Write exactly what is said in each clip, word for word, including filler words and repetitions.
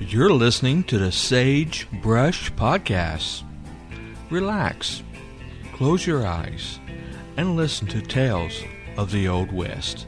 You're listening to the Sage Brush Podcast. Relax, close your eyes, and listen to tales of the Old West.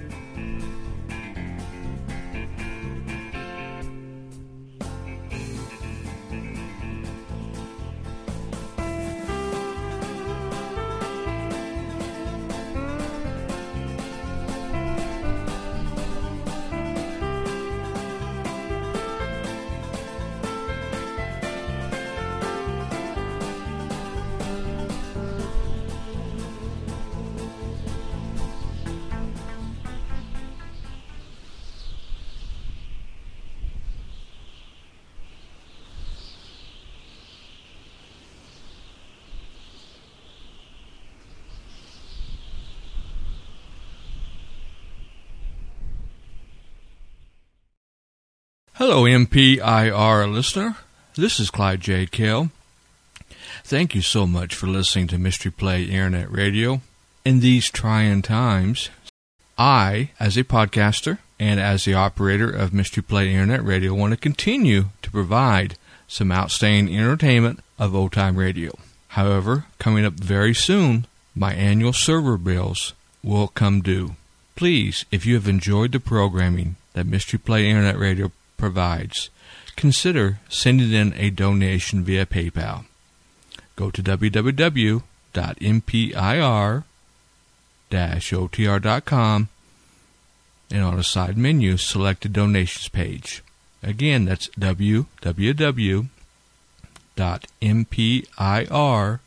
Hello, M P I R listener. This is Clyde J. Kell. Thank you so much for listening to Mystery Play Internet Radio. In these trying times, I, as a podcaster and as the operator of Mystery Play Internet Radio, want to continue to provide some outstanding entertainment of old-time radio. However, coming up very soon, my annual server bills will come due. Please, if you have enjoyed the programming that Mystery Play Internet Radio provides, consider sending in a donation via PayPal. Go to w w w dot m p i r dash o t r dot com and on the side menu select the donations page. Again, that's w w w dot m p i r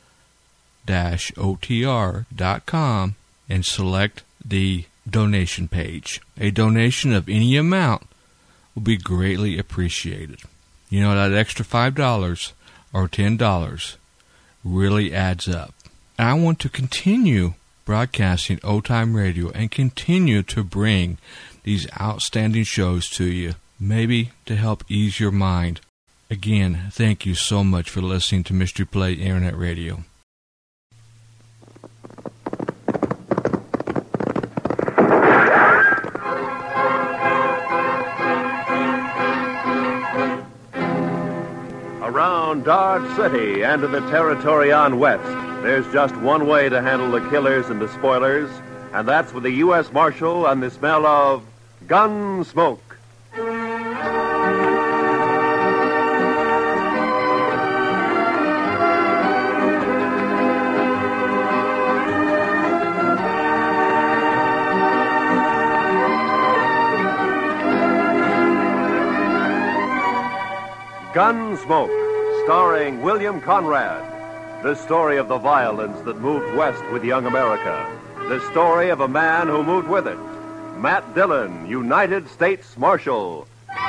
dash o t r dot com and select the donation page. A donation of any amount will be greatly appreciated. You know, that extra five dollars or ten dollars really adds up. And I want to continue broadcasting old-time radio and continue to bring these outstanding shows to you, maybe to help ease your mind. Again, thank you so much for listening to Mystery Play Internet Radio. Around Dodge City and to the territory on west, there's just one way to handle the killers and the spoilers, and that's with the U S Marshal and the smell of gun smoke. Gunsmoke, starring William Conrad. The story of the violence that moved west with young America. The story of a man who moved with it. Matt Dillon, United States Marshal.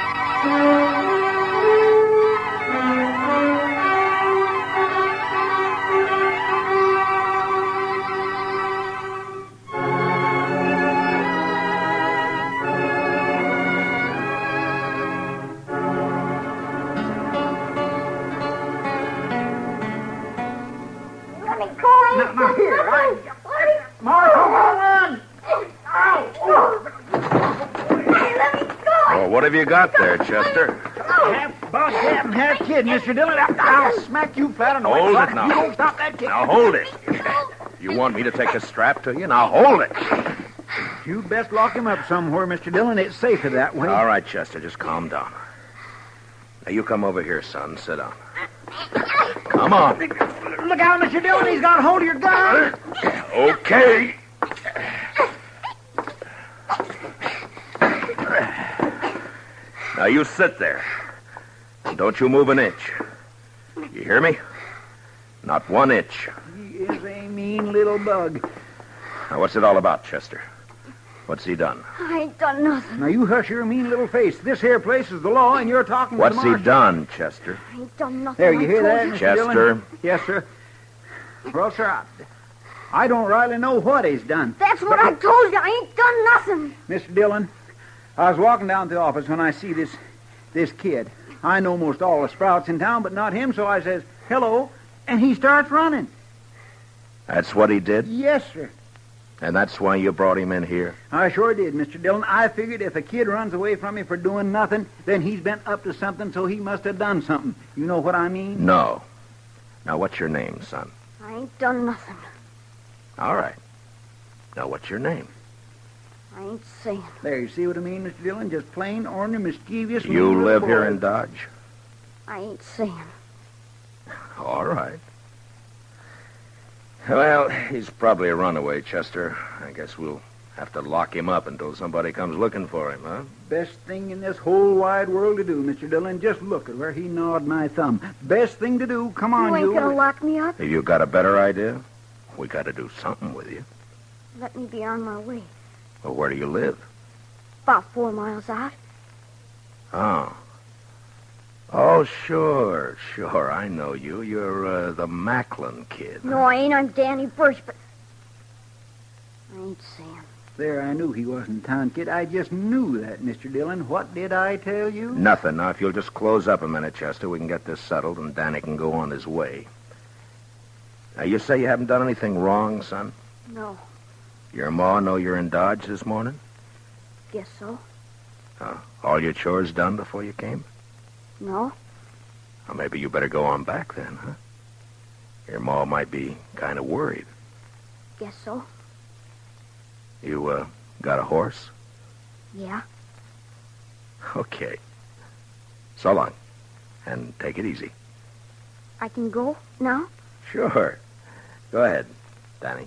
What have you got there, Chester? Half bobcat and half kid, Mister Dillon. I'll smack you flat on the Hold way. it now. You don't stop that kid. Now hold it. You want me to take a strap to you? Now hold it. You best lock him up somewhere, Mister Dillon. It's safer that way. All right, Chester, just calm down. Now you come over here, son. Sit down. Come on. Look out, Mister Dillon. He's got a hold of your gun. Okay. Now you sit there. And don't you move an inch. You hear me? Not one inch. He is a mean little bug. Now what's it all about, Chester? What's he done? I ain't done nothing. Now you hush your mean little face. This here place is the law, and you're talking What's to the he marshal. done, Chester? I ain't done nothing. There, you I hear told that, you. Mister Chester? Dillon? Yes, sir. Well, sir, I, I don't rightly know what he's done. That's what I told you. I ain't done nothing. Mister Dillon, I was walking down to the office when I see this this kid. I know most all the sprouts in town, but not him, so I says, hello, and he starts running. That's what he did? Yes, sir. And that's why you brought him in here? I sure did, Mister Dillon. I figured if a kid runs away from me for doing nothing, then he's been up to something, so he must have done something. You know what I mean? No. Now, what's your name, son? I ain't done nothing. All right. Now, what's your name? I ain't saying. There, you see what I mean, Mister Dillon? Just plain, ornery, mischievous... You little live boy. here in Dodge? I ain't saying. All right. Well, he's probably a runaway, Chester. I guess we'll have to lock him up until somebody comes looking for him, huh? Best thing in this whole wide world to do, Mister Dillon. Just look at where he gnawed my thumb. Best thing to do. Come on, You ain't you. gonna lock me up? Have you got a better idea? We got to do something with you. Let me be on my way. Well, where do you live? About four miles out. Oh. Oh, sure, sure. I know you. You're uh, the Macklin kid. No, I ain't. I'm Danny Birch, but... I ain't saying. There, I knew he wasn't town kid. I just knew that, Mister Dillon. What did I tell you? Nothing. Now, if you'll just close up a minute, Chester, we can get this settled and Danny can go on his way. Now, you say you haven't done anything wrong, son? No. Your ma know you're in Dodge this morning? Guess so. Uh, all your chores done before you came? No. Well, maybe you better go on back then, huh? Your ma might be kind of worried. Guess so. You, uh, got a horse? Yeah. Okay. So long. And take it easy. I can go now? Sure. Go ahead, Danny.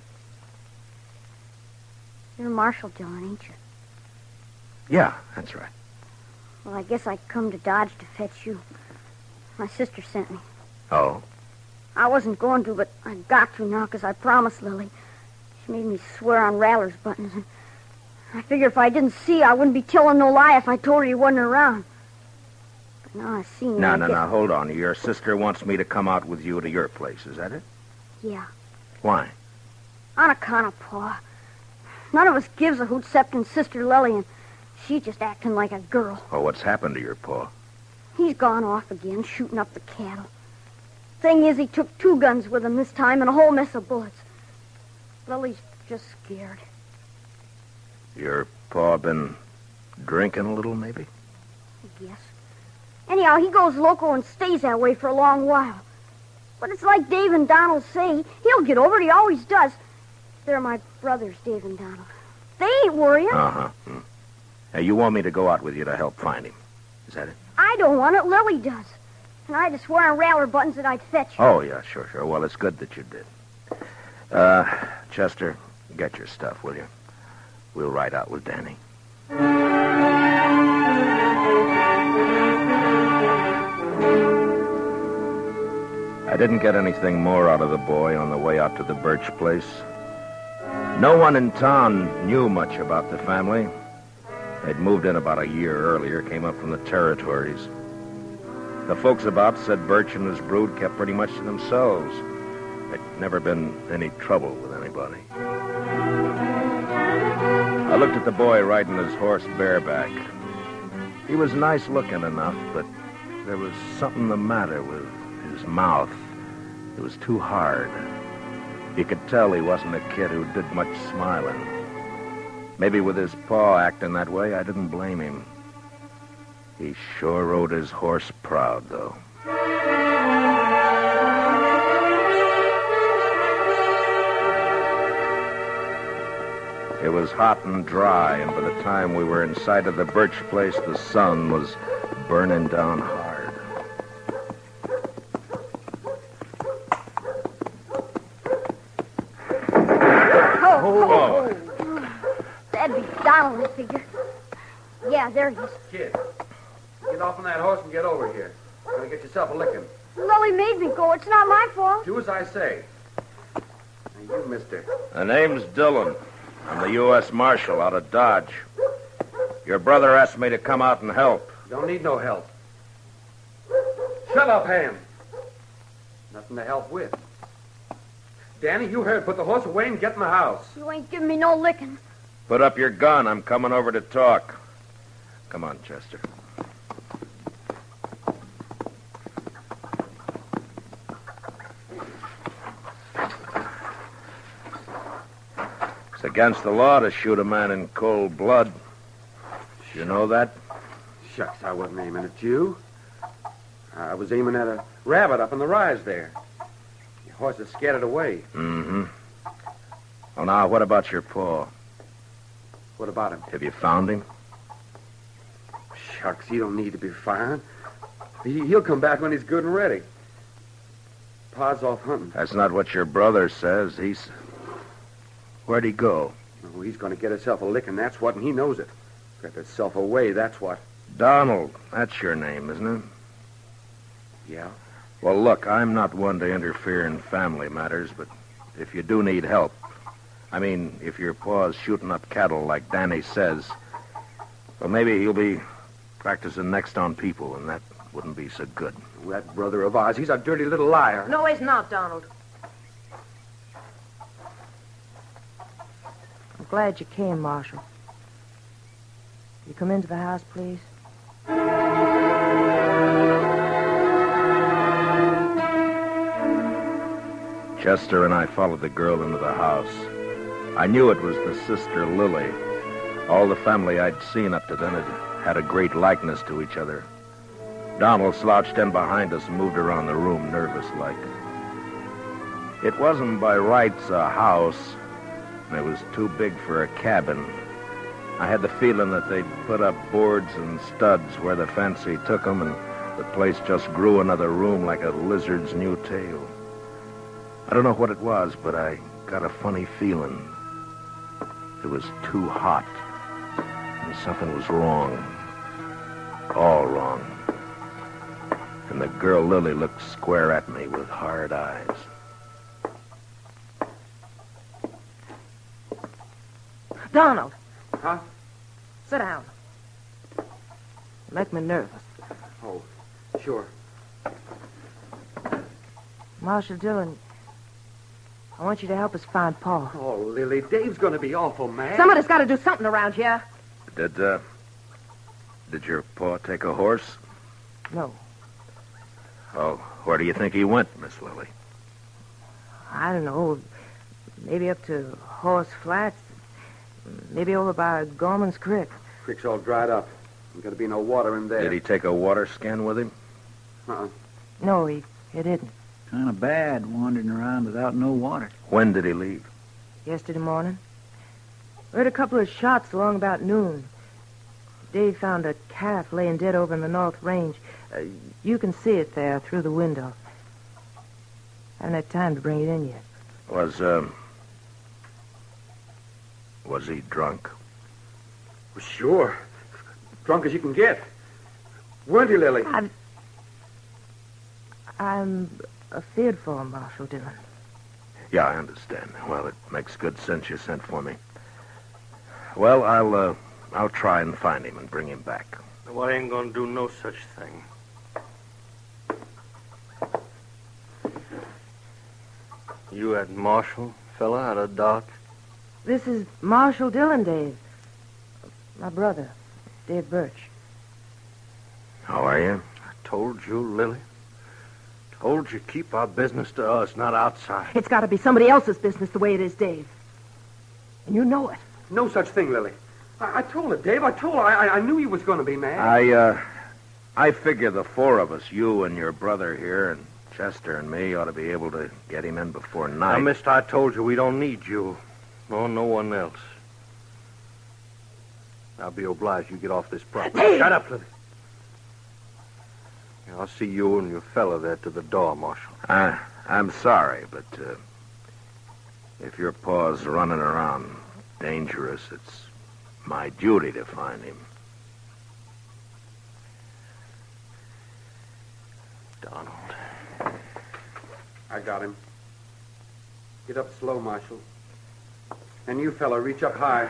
You're Marshal Dillon, ain't you? Yeah, that's right. Well, I guess I come to Dodge to fetch you. My sister sent me. Oh? I wasn't going to, but I got to now because I promised Lily. She made me swear on Raller's buttons. And I figured if I didn't see you, I wouldn't be telling no lie if I told her you wasn't around. But now I seen you. No, I no, guess... no, hold on. Your sister wants me to come out with you to your place, is that it? Yeah. Why? On account of Pa. None of us gives a hoot excepting Sister Lily, and she's just acting like a girl. Oh, what's happened to your pa? He's gone off again, shooting up the cattle. Thing is, he took two guns with him this time and a whole mess of bullets. Lily's just scared. Your pa been drinking a little, maybe? I guess. Anyhow, he goes loco and stays that way for a long while. But it's like Dave and Donald say. He'll get over it. He always does. They're my brothers, Dave and Donald. They ain't worrying. Uh-huh. Hmm. Now, you want me to go out with you to help find him. Is that it? I don't want it. Lily does. And I had to swear on Rattler buttons that I'd fetch you. Oh, yeah, sure, sure. Well, it's good that you did. Uh, Chester, get your stuff, will you? We'll ride out with Danny. I didn't get anything more out of the boy on the way out to the Birch place. No one in town knew much about the family. They'd moved in about a year earlier, came up from the territories. The folks about said Birch and his brood kept pretty much to themselves. There'd never been any trouble with anybody. I looked at the boy riding his horse bareback. He was nice looking enough, but there was something the matter with his mouth. It was too hard. You could tell he wasn't a kid who did much smiling. Maybe with his paw acting that way, I didn't blame him. He sure rode his horse proud, though. It was hot and dry, and by the time we were inside of the Birch place, the sun was burning down hard. Oh, oh, oh. That'd be Donald, I figure. Yeah, there he is. Kid, get off on that horse and get over here. You're going to get yourself a licking. Lily made me go. It's not my fault. Do as I say. Now, you, mister. The name's Dillon. I'm the U S Marshal out of Dodge. Your brother asked me to come out and help. Don't need no help. Shut up, Ham. Nothing to help with. Danny, you heard. Put the horse away and get in the house. You ain't giving me no licking. Put up your gun. I'm coming over to talk. Come on, Chester. It's a against the law to shoot a man in cold blood. You know that? Shucks, I wasn't aiming at you. I was aiming at a rabbit up in the rise there. Your horse has scared it away. Mm-hmm. Well, now, what about your paw? What about him? Have you found him? Shucks, he don't need to be found. He, he'll come back when he's good and ready. Pa's off hunting. That's not what your brother says. He's... Where'd he go? Oh, he's going to get himself a licking, that's what, and he knows it. Crept himself away, that's what. Donald. That's your name, isn't it? Yeah. Well, look, I'm not one to interfere in family matters, but if you do need help, I mean, if your paw's shooting up cattle like Danny says, well, maybe he'll be practicing next on people, and that wouldn't be so good. That brother of ours, he's a dirty little liar. No, he's not, Donald. I'm glad you came, Marshal. You come into the house, please? Chester and I followed the girl into the house. I knew it was the sister Lily. All the family I'd seen up to then had had a great likeness to each other. Donald slouched in behind us and moved around the room, nervous-like. It wasn't by rights a house, and it was too big for a cabin. I had the feeling that they'd put up boards and studs where the fancy took them, and the place just grew another room like a lizard's new tail. I don't know what it was, but I got a funny feeling. It was too hot, and something was wrong. All wrong. And the girl Lily looked square at me with hard eyes. Donald. Huh? Sit down. You make me nervous. Oh, sure. Marshal Dillon, I want you to help us find Paul. Oh, Lily, Dave's going to be awful mad. Somebody's got to do something around here. Did, uh... Did your paw take a horse? No. Oh, where do you think he went, Miss Lily? I don't know. Maybe up to Horse Flats. Maybe over by Gorman's Creek. Creek's all dried up. There's got to be no water in there. Did he take a water skin with him? Uh-uh. No, he, he didn't. Kind of bad wandering around without no water. When did he leave? Yesterday morning. We heard a couple of shots along about noon. Dave found a calf laying dead over in the North Range. Uh, you can see it there through the window. Haven't had time to bring it in yet. Was, um... Was he drunk? Well, sure. Drunk as you can get. Weren't you, Lily? I'm... I'm afeard for him, Marshal Dillon. Yeah, I understand. Well, it makes good sense you sent for me. Well, I'll, uh... I'll try and find him and bring him back. Well, I ain't gonna do no such thing. You that Marshal fella out of Doc? This is Marshal Dillon, Dave. My brother, Dave Birch. How are you? I told you, Lily. Told you keep our business to us, not outside. It's got to be somebody else's business the way it is, Dave. And you know it. No such thing, Lily. I, I told her, Dave. I told her. I, I knew you was going to be mad. I, uh... I figure the four of us, you and your brother here, and Chester and me, ought to be able to get him in before night. Now, mister, I told you we don't need you. Nor no one else. I'll be obliged you get off this property. Dave! Shut up, Lily. I'll see you and your fella there to the door, Marshal. Uh, I'm sorry, but uh, if your paw's running around dangerous, it's my duty to find him. Donald. I got him. Get up slow, Marshal. And you, fella, reach up high.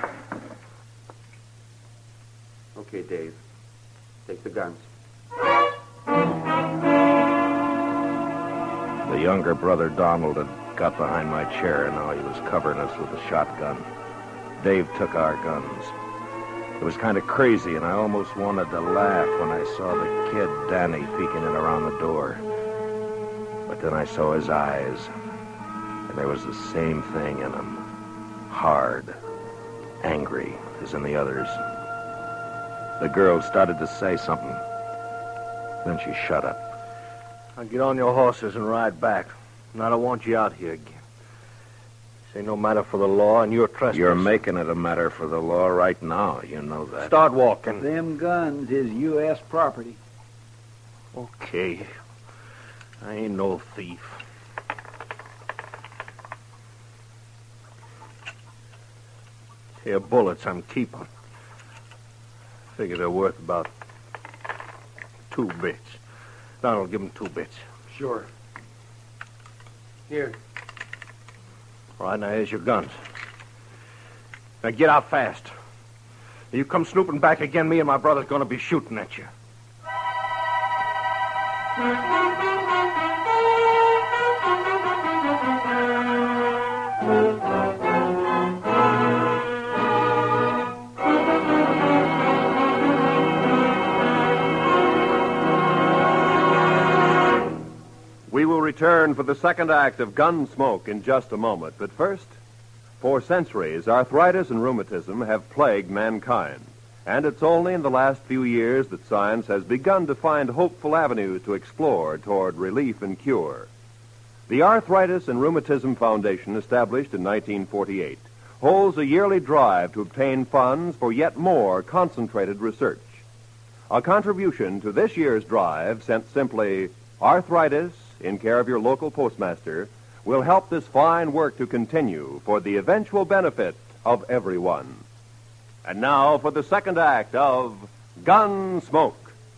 Okay, Dave. Take the guns. The younger brother, Donald, had got behind my chair, and now he was covering us with a shotgun. Dave took our guns. It was kind of crazy, and I almost wanted to laugh when I saw the kid, Danny, peeking in around the door. But then I saw his eyes, and there was the same thing in them. Hard, angry as in the others. The girl started to say something. Then she shut up. Now get on your horses and ride back. And I don't want you out here again. This ain't no matter for the law, and you're trespassing. You're making it a matter for the law right now. You know that. Start walking. Them guns is U S property. Okay. I ain't no thief. Here, bullets I'm keeping. Figure they're worth about two bits. Donald, give him two bits. Sure. Here. All right, now here's your guns. Now get out fast. You come snooping back again, me and my brother's going to be shooting at you. We will return for the second act of Gunsmoke in just a moment. But first, for centuries, arthritis and rheumatism have plagued mankind. And it's only in the last few years that science has begun to find hopeful avenues to explore toward relief and cure. The Arthritis and Rheumatism Foundation, established in nineteen forty-eight, holds a yearly drive to obtain funds for yet more concentrated research. A contribution to this year's drive, sent simply Arthritis, in care of your local postmaster, will help this fine work to continue for the eventual benefit of everyone. And now for the second act of Gunsmoke.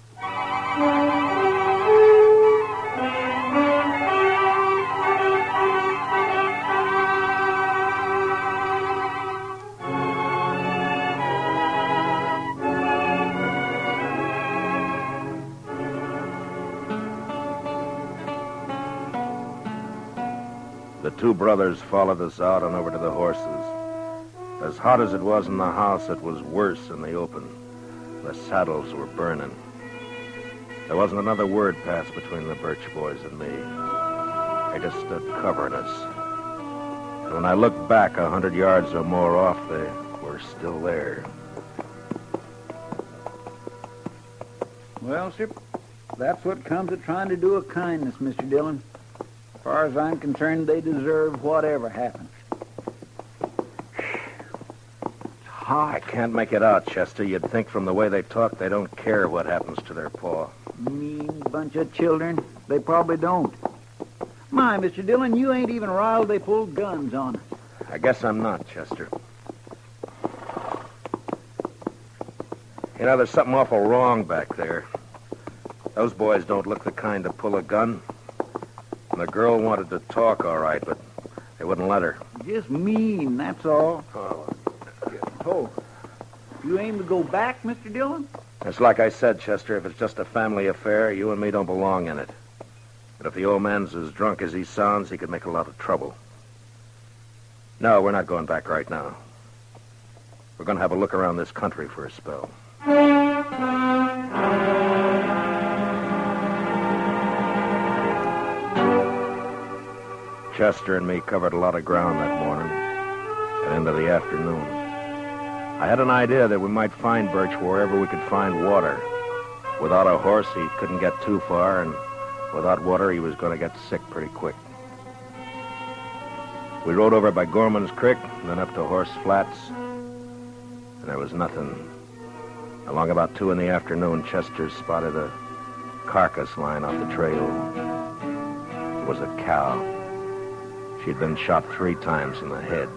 The two brothers followed us out and over to the horses. As hot as it was in the house, it was worse in the open. The saddles were burning. There wasn't another word passed between the Birch boys and me. They just stood covering us. And when I looked back a hundred yards or more off, they were still there. Well, sir, that's what comes of trying to do a kindness, Mister Dillon. As far as I'm concerned, they deserve whatever happens. I can't make it out, Chester. You'd think from the way they talk they don't care what happens to their paw. Mean bunch of children. They probably don't. My, Mister Dillon, you ain't even riled they pulled guns on us. I guess I'm not, Chester. You know, there's something awful wrong back there. Those boys don't look the kind to pull a gun. And the girl wanted to talk, all right, but they wouldn't let her. Just mean, that's all. Oh. Oh, you aim to go back, Mister Dillon? It's like I said, Chester, if it's just a family affair, you and me don't belong in it. But if the old man's as drunk as he sounds, he could make a lot of trouble. No, we're not going back right now. We're going to have a look around this country for a spell. Chester and me covered a lot of ground that morning and into the afternoon. I had an idea that we might find Birch wherever we could find water. Without a horse, he couldn't get too far, and without water, he was going to get sick pretty quick. We rode over by Gorman's Creek, and then up to Horse Flats, and there was nothing. Along about two in the afternoon, Chester spotted a carcass lying off the trail. It was a cow. She'd been shot three times in the head.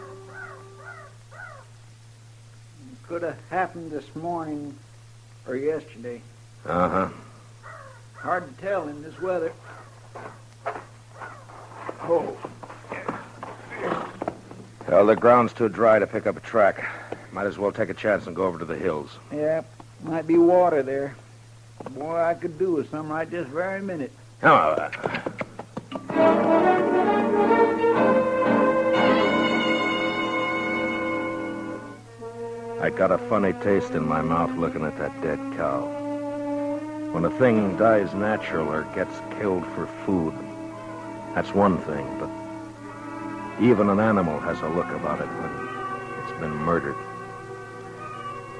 Could have happened this morning or yesterday. Uh-huh. Hard to tell in this weather. Oh. Well, the ground's too dry to pick up a track. Might as well take a chance and go over to the hills. Yeah, might be water there. Boy, I could do with some right this very minute. Oh, uh... I got a funny taste in my mouth looking at that dead cow. When a thing dies natural or gets killed for food, that's one thing, but even an animal has a look about it when it's been murdered.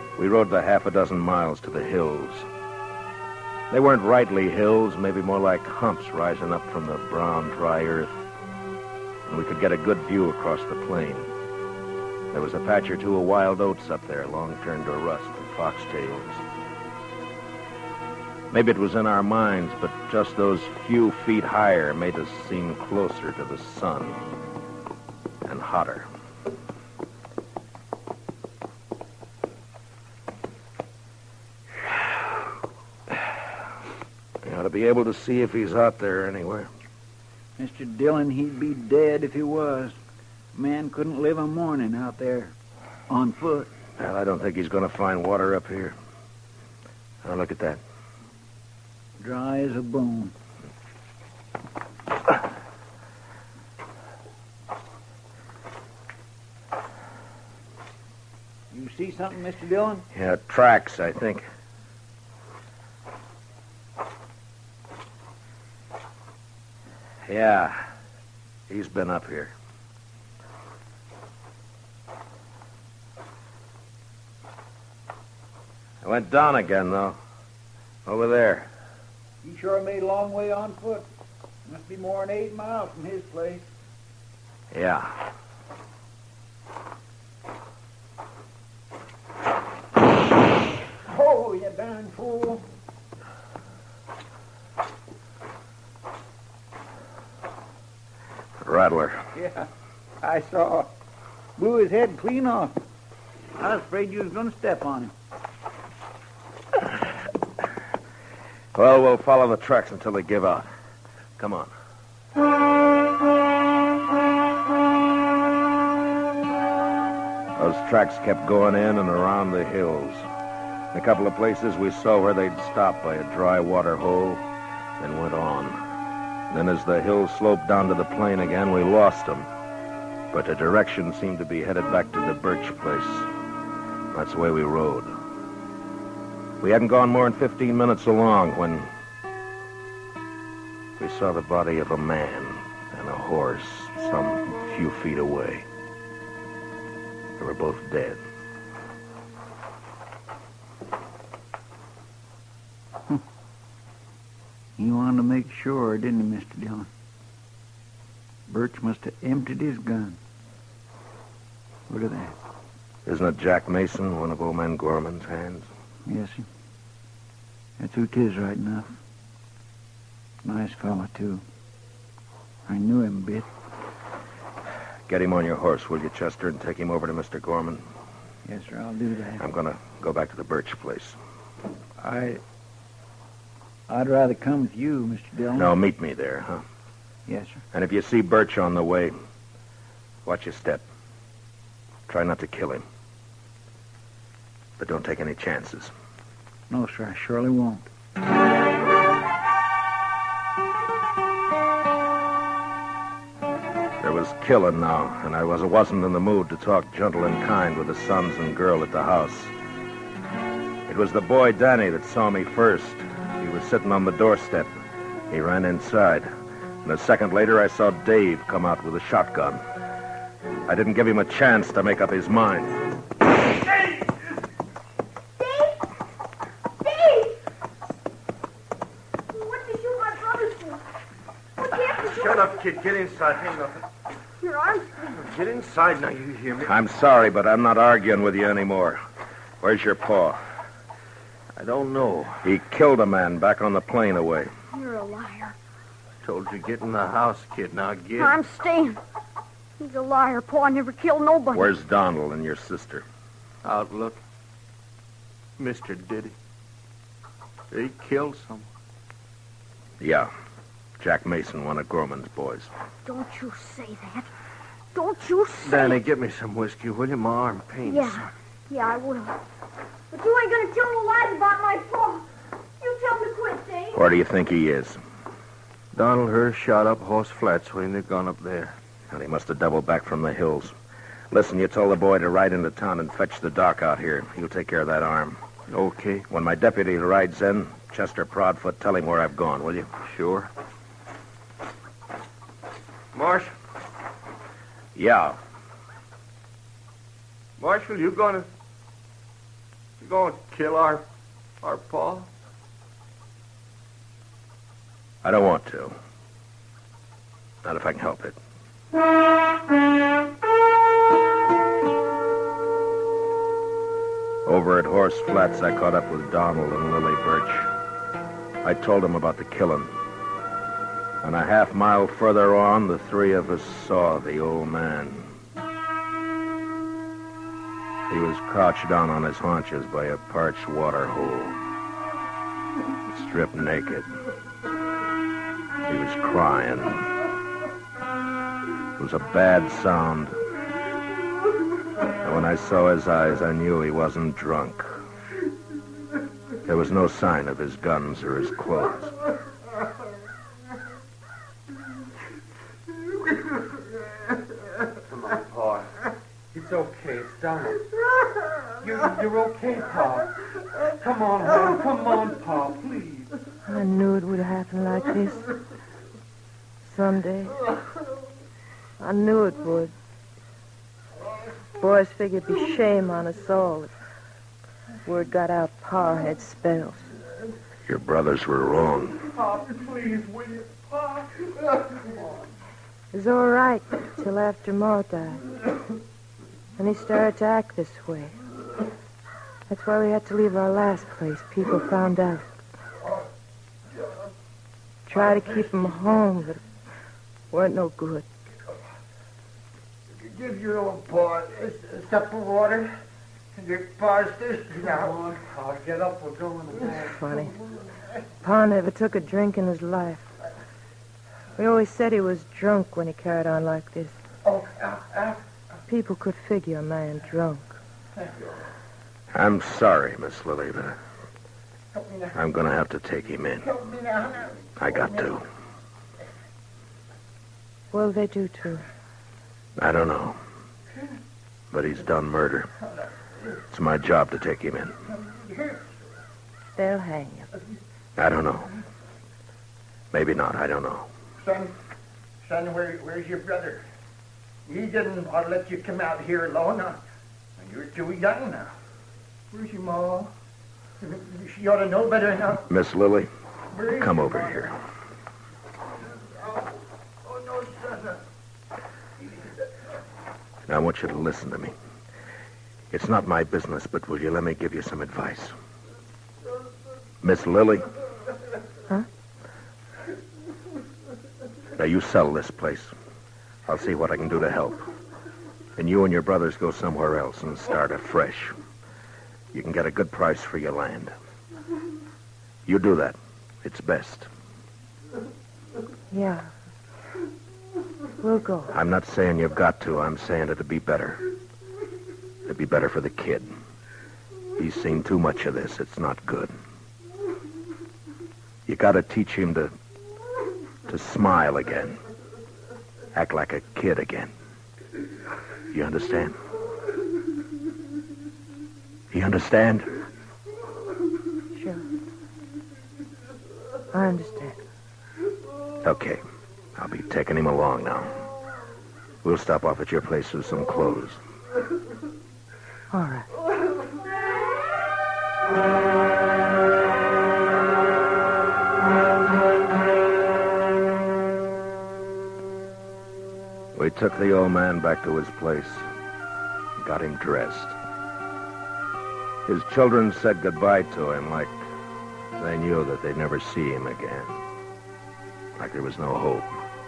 We rode the half a dozen miles to the hills. They weren't rightly hills, maybe more like humps rising up from the brown, dry earth. And we could get a good view across the plain. There was a patch or two of wild oats up there, long turned to rust, and foxtails. Maybe it was in our minds, but just those few feet higher made us seem closer to the sun and hotter. You ought to be able to see if he's out there anywhere. Mister Dillon, he'd be dead if he was. Man couldn't live a morning out there on foot. Well, I don't think he's going to find water up here. Now, look at that. Dry as a bone. You see something, Mister Dillon? Yeah, tracks, I think. Yeah, he's been up here. I went down again, though. Over there. He sure made a long way on foot. Must be more than eight miles from his place. Yeah. Oh, you darn fool. Rattler. Yeah, I saw. Blew his head clean off. I was afraid you was going to step on him. Well, we'll follow the tracks until they give out. Come on. Those tracks kept going in and around the hills. In a couple of places we saw where they'd stop by a dry water hole, then went on. Then as the hills sloped down to the plain again, we lost them. But the direction seemed to be headed back to the Birch place. That's the way we rode. We hadn't gone more than fifteen minutes along when we saw the body of a man and a horse some few feet away. They were both dead. He wanted to make sure, didn't he, Mister Dillon? Birch must have emptied his gun. Look at that. Isn't it Jack Mason, one of old man Gorman's hands? Yes, sir. That's who 'tis right enough. Nice fella, too. I knew him a bit. Get him on your horse, will you, Chester, and take him over to Mister Gorman? Yes, sir, I'll do that. I'm going to go back to the Birch place. I... I'd rather come with you, Mister Dillon. No, meet me there, huh? Yes, sir. And if you see Birch on the way, watch your step. Try not to kill him. But don't take any chances. No, sir, I surely won't. There was killing now, and I was, wasn't in the mood to talk gentle and kind with the sons and girl at the house. It was the boy Danny that saw me first. He was sitting on the doorstep. He ran inside. And a second later, I saw Dave come out with a shotgun. I didn't give him a chance to make up his mind. Dave! Dave! Dave! What did you shoot my brother for? What happened to Shut up, kid. Get inside. Ain't nothing. your arms? Get inside now, you hear me? I'm sorry, but I'm not arguing with you anymore. Where's your paw? I don't know. He killed a man back on the plain away. You're a liar. Told you get in the house, kid. Now get. I'm staying. He's a liar. Pa never killed nobody. Where's Donald and your sister? Outlook. Mister Diddy. He killed someone. Yeah. Jack Mason, one of Gorman's boys. Don't you say that. Don't you say Danny, it. get me some whiskey, will you? My arm pains. Yeah. Yeah, I will. But you ain't gonna tell no lies about my pa. You tell him to quit, Dave. Where do you think he is? Donald Hurst shot up Horse Flats when they gone up there. And he must have doubled back from the hills. Listen, you told the boy to ride into town and fetch the doc out here. He'll take care of that arm. Okay. When my deputy rides in, Chester Proudfoot, tell him where I've gone, will you? Sure. Marsh. Yeah. Marshal, you gonna... You going to kill our, our pa? I don't want to. Not if I can help it. Over at Horse Flats, I caught up with Donald and Lily Birch. I told them about the killing. And a half mile further on, the three of us saw the old man. He was crouched down on his haunches by a parched water hole, stripped naked. He was crying. It was a bad sound. And when I saw his eyes, I knew he wasn't drunk. There was no sign of his guns or his clothes. Come on, Pa. It's okay. It's Donald. You're, you're okay, Pa. Come on, home. Come on, Pa, please. I knew it would happen like this. Someday. I knew it would. Boys figured it'd be shame on us all if word got out Pa had spells. Your brothers were wrong. Pa, please, will you? Pa, come on. It was all right till after Ma died. And he started to act this way. That's why we had to leave our last place. People found out. Try to keep him home, but it weren't no good. Give your old pa a, a cup of water. And your pa's thirsty now. Come on, Pa. Get up. We're going to bed. Funny. Pa never took a drink in his life. We always said he was drunk when he carried on like this. Oh, uh, uh, People could figure a man drunk. I'm sorry, Miss Lily, but help me now. I'm going to have to take him in. Help me now. now. I got to. Well, they do, too. I don't know. But he's done murder. It's my job to take him in. They'll hang him. I don't know. Maybe not. I don't know. Son, son, where, where's your brother? He didn't ought to let you come out here alone. Now, you're too young now. Where's your ma? She ought to know better now. Miss Lily, Where is come your over ma? here. Oh, oh no, son. Now, I want you to listen to me. It's not my business, but will you let me give you some advice? Miss Lily? Huh? Now, you sell this place. I'll see what I can do to help. And you and your brothers go somewhere else and start afresh. You can get a good price for your land. You do that. It's best. Yeah. We'll go. I'm not saying you've got to. I'm saying it'd be better. It'd be better for the kid. He's seen too much of this. It's not good. You gotta teach him to... to smile again. Act like a kid again. You understand? You understand? Sure. I understand. Okay. I'll be taking him along now. We'll stop off at your place for some clothes. All right. We took the old man back to his place. Got him dressed. His children said goodbye to him like they knew that they'd never see him again. Like there was no hope.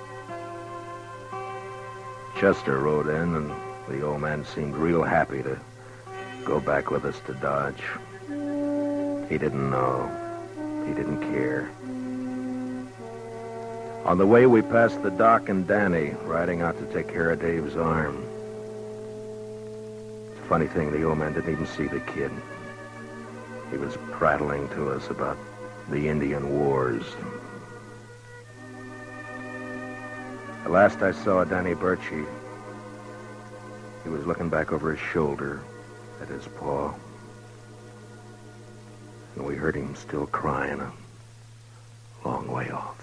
Chester rode in, and the old man seemed real happy to go back with us to Dodge. He didn't know. He didn't care. On the way, we passed the Doc and Danny riding out to take care of Dave's arm. It's a funny thing, the old man didn't even see the kid. He was prattling to us about the Indian wars. The last I saw Danny Birch, he, he was looking back over his shoulder at his paw. And we heard him still crying a long way off.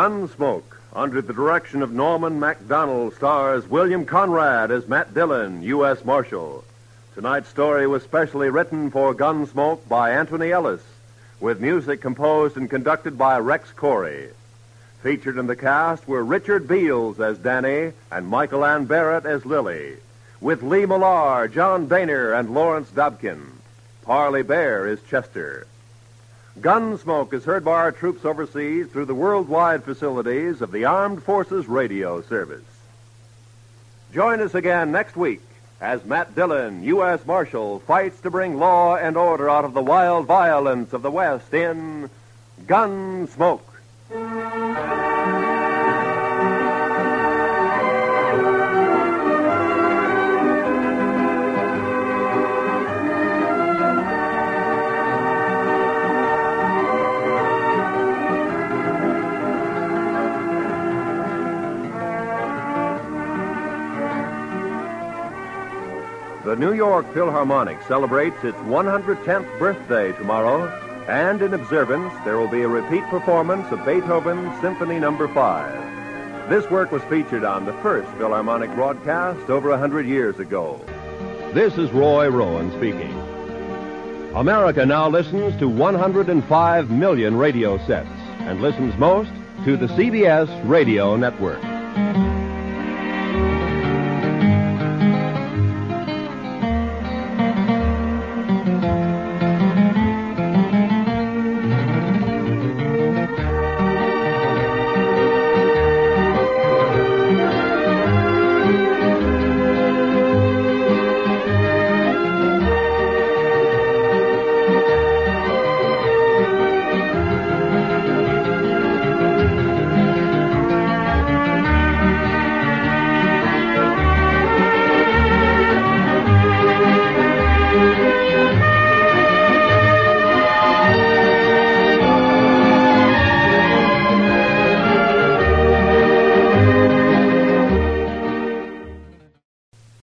Gunsmoke, under the direction of Norman MacDonald, stars William Conrad as Matt Dillon, U S Marshal. Tonight's story was specially written for Gunsmoke by Anthony Ellis, with music composed and conducted by Rex Corey. Featured in the cast were Richard Beals as Danny and Michael Ann Barrett as Lily, with Lee Millar, John Boehner, and Lawrence Dobkin. Parley Bear is Chester. Gunsmoke is heard by our troops overseas through the worldwide facilities of the Armed Forces Radio Service. Join us again next week as Matt Dillon, U S Marshal, fights to bring law and order out of the wild violence of the West in Gunsmoke. The New York Philharmonic celebrates its one hundred tenth birthday tomorrow, and in observance, there will be a repeat performance of Beethoven's Symphony Number five. This work was featured on the first Philharmonic broadcast over one hundred years ago. This is Roy Rowan speaking. America now listens to one hundred five million radio sets and listens most to the C B S Radio Network.